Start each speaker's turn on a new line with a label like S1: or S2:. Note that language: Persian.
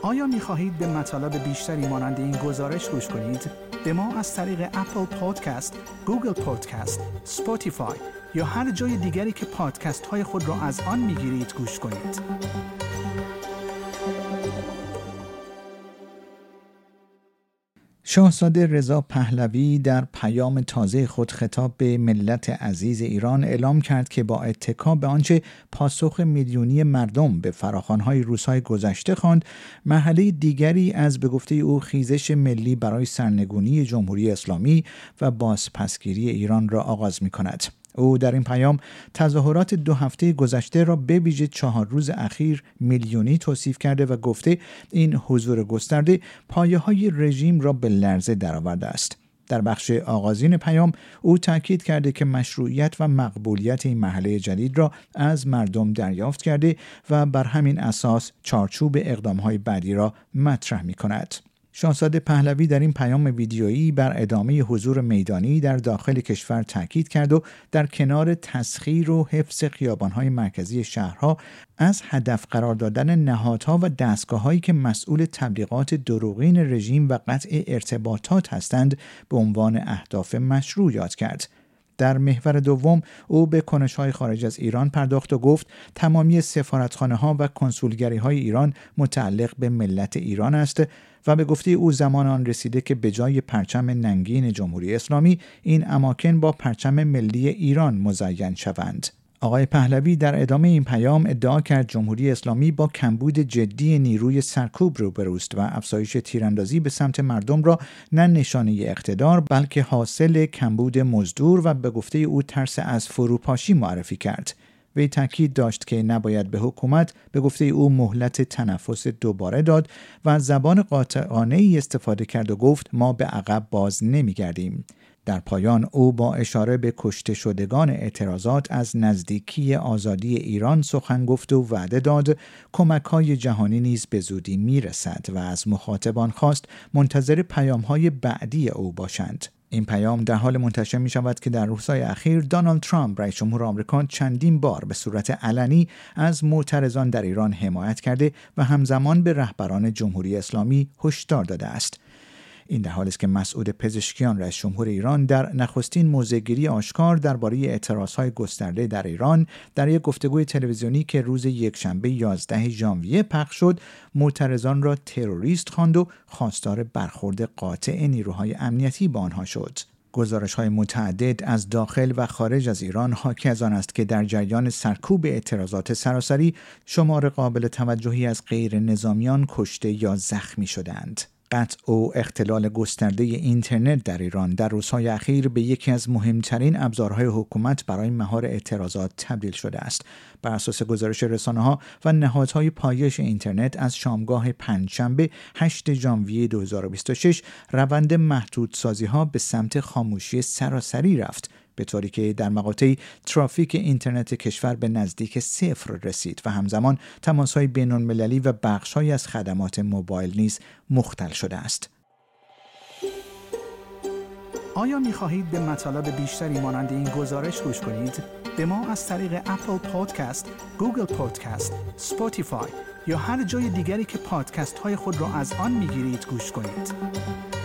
S1: آیا می‌خواهید به مطالب بیشتری مانند این گزارش گوش کنید؟ به ما از طریق اپل پادکست، گوگل پادکست، اسپاتیفای یا هر جای دیگری که پادکست‌های خود را از آن می‌گیرید گوش کنید.
S2: شاهزاده رضا پهلوی در پیام تازه خود خطاب به ملت عزیز ایران اعلام کرد که با اتکا به آنچه پاسخ میلیونی مردم به فراخوان‌های روزهای گذشته خواند، مرحله دیگری از به گفته او خیزش ملی برای سرنگونی جمهوری اسلامی و بازپسگیری ایران را آغاز می‌کند. او در این پیام تظاهرات 2 هفته گذشته را به ویژه 4 روز اخیر میلیونی توصیف کرده و گفته این حضور گسترده پایه‌های رژیم را به لرزه درآورده است. در بخش آغازین پیام او تاکید کرده که مشروعیت و مقبولیت این مرحله جدید را از مردم دریافت کرده و بر همین اساس چارچوب اقدام‌های بعدی را مطرح می‌کند. شاهزاده پهلوی در این پیام ویدیویی بر ادامه حضور میدانی در داخل کشور تاکید کرد و در کنار تسخیر و حفظ خیابان‌های مرکزی شهرها از هدف قرار دادن نهادها و دستگاه‌هایی که مسئول تبلیغات دروغین رژیم و قطع ارتباطات هستند به عنوان اهداف مشروع یاد کرد. در محور دوم او به کنش‌های خارج از ایران پرداخت و گفت تمامی سفارتخانه‌ها و کنسولگری‌های ایران متعلق به ملت ایران است و به گفته او زمان آن رسیده که به جای پرچم ننگین جمهوری اسلامی این اماکن با پرچم ملی ایران مزین شوند. آقای پهلوی در ادامه این پیام ادعا کرد جمهوری اسلامی با کمبود جدی نیروی سرکوب روبروست و افزایش تیراندازی به سمت مردم را نه نشانه اقتدار بلکه حاصل کمبود مزدور و به گفته او ترس از فروپاشی معرفی کرد. وی تاکید داشت که نباید به حکومت به گفته او مهلت تنفس دوباره داد و از زبان قاطعانه‌ای استفاده کرد و گفت ما به عقب باز نمی‌گردیم. در پایان او با اشاره به کشته شدگان اعتراضات از نزدیکی آزادی ایران سخن گفت و وعده داد کمک‌های جهانی نیز به زودی میرسد و از مخاطبان خواست منتظر پیام‌های بعدی او باشند. این پیام در حال منتشر می شود که در روزهای اخیر دونالد ترامپ رئیس جمهور آمریکا چندین بار به صورت علنی از معترضان در ایران حمایت کرده و همزمان به رهبران جمهوری اسلامی هشدار داده است. این در حالی است که مسعود پزشکیان رئیس جمهور ایران در نخستین موضع‌گیری آشکار درباره اعتراضهای گسترده در ایران در یک گفتگوی تلویزیونی که روز یکشنبه 11 ژانویه پخش شد، معترضان را تروریست خواند و خواستار برخورد قاطع نیروهای امنیتی با آنها شد. گزارش‌های متعدد از داخل و خارج از ایران حاکی از آن است که در جریان سرکوب اعتراضات سراسری شمار قابل توجهی از غیر نظامیان کشته یا زخمی شدند. قطع و اختلال گسترده اینترنت در ایران در روزهای اخیر به یکی از مهمترین ابزارهای حکومت برای مهار اعتراضات تبدیل شده است. بر اساس گزارش رسانه‌ها و نهادهای پایش اینترنت از شامگاه پنجشنبه 8 ژانویه 2026 روند محدودسازی‌ها به سمت خاموشی سراسری رفت، به طوری که در مقاطعی ترافیک اینترنت کشور به نزدیک 0 رسید و همزمان تماس‌های بین‌المللی و بخش‌هایی از خدمات موبایل نیز مختل شده است.
S1: آیا می‌خواهید به مطالب بیشتری مانند این گزارش گوش کنید؟ به ما از طریق اپل پادکست، گوگل پادکست، اسپاتیفای یا هر جای دیگری که پادکست‌های خود را از آن می‌گیرید گوش کنید.